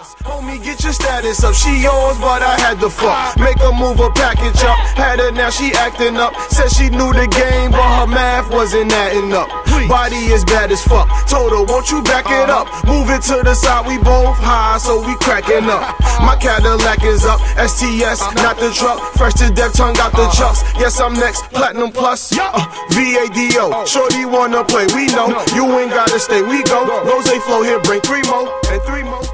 Homie, get your status up. She yours, but I had to fuck. Make her move her package up. Had her, now she acting up. Said she knew the game, but her math wasn't adding up. Body is bad as fuck. Told her, won't you back it up? Move it to the side, we both high, so we cracking up. My Cadillac is up. STS, not the truck. Fresh to death, tongue out the chucks. Yes, I'm next. Platinum Plus. VADO. Shorty wanna play, we know. You ain't gotta stay, we go. Rose flow here, bring 3 more and 3 more.